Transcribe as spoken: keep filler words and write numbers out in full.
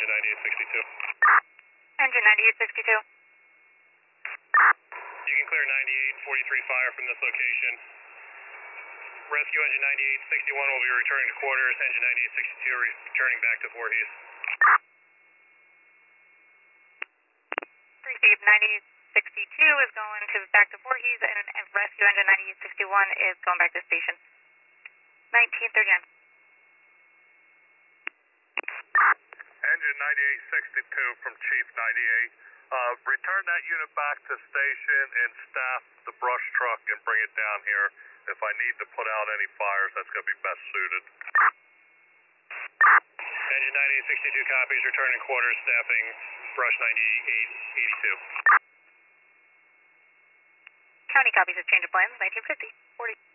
engine ninety-eight sixty-two. Engine ninety-eight sixty-two. You can clear ninety-eight forty-three fire from this location. Rescue engine ninety-eight sixty-one will be returning to quarters. Engine ninety-eight sixty-two returning back to Voorhees. Received. ninety-eight sixty-two is going to back to Voorhees, and, and rescue engine ninety-eight sixty-one is going back to station. nineteen thirty-nine. Engine ninety-eight sixty-two from Chief ninety-eight. Uh, return that unit back to station and staff the brush truck and bring it down here. If I need to put out any fires, that's going to be best suited. Engine ninety-eight sixty-two copies, returning quarters, staffing brush ninety-eight eighty-two. County copies of change of plans, nineteen fifty. forty.